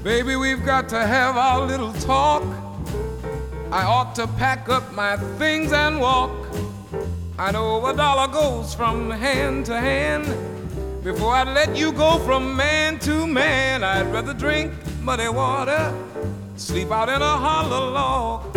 Baby, we've got to have our little talk. I ought to pack up my things and walk. I know a dollar goes from hand to hand. Before I let you go from man to man, I'd rather drink muddy water, sleep out in a hollow log.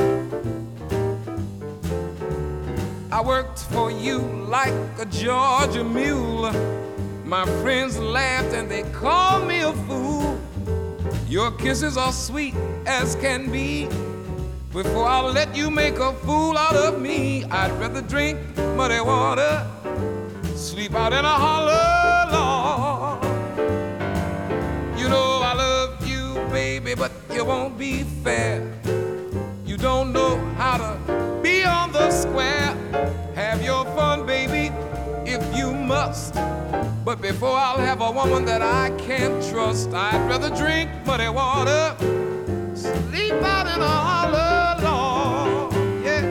I worked for you like a Georgia mule. My friends laughed and they called me a fool. Your kisses are sweet as can be. Before I let you make a fool out of me, I'd rather drink muddy water, sleep out in a hollow log. You know I love you, baby, but you won't be fair. You don't know how to be on the square. Have your fun, baby, if you must. But before I'll have a woman that I can't trust, I'd rather drink muddy water, sleep out in a hollow log. Yeah.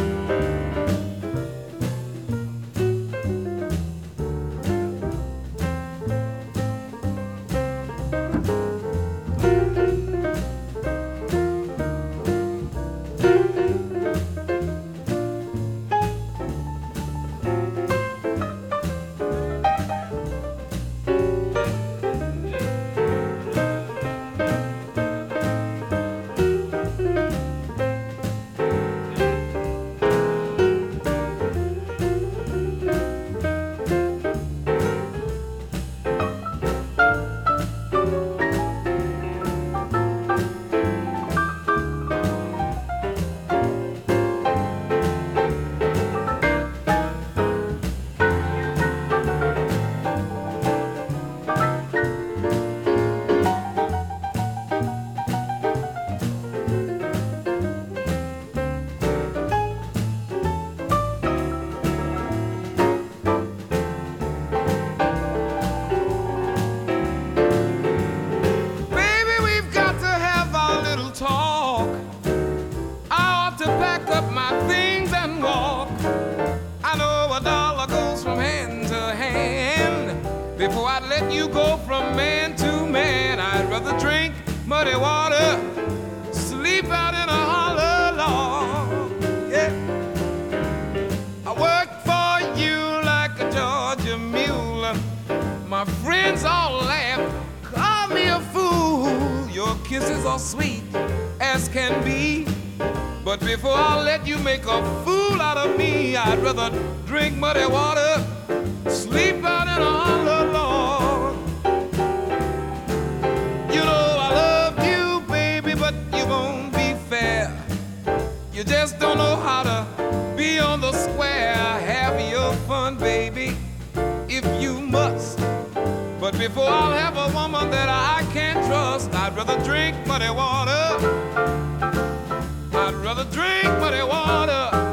Before I let you go from man to man, I'd rather drink muddy water, sleep out in a hollow log. Yeah. I work for you like a Georgia mule. My friends all laugh, call me a fool. Your kisses are sweet as can be. But before I let you make a fool out of me, I'd rather drink muddy water, sleep out in a hollow log. You know I love you, baby, but you won't be fair. You just don't know how to be on the square. Have your fun, baby, if you must. But before I'll have a woman that I can't trust, I'd rather drink muddy water. I'd rather drink muddy water.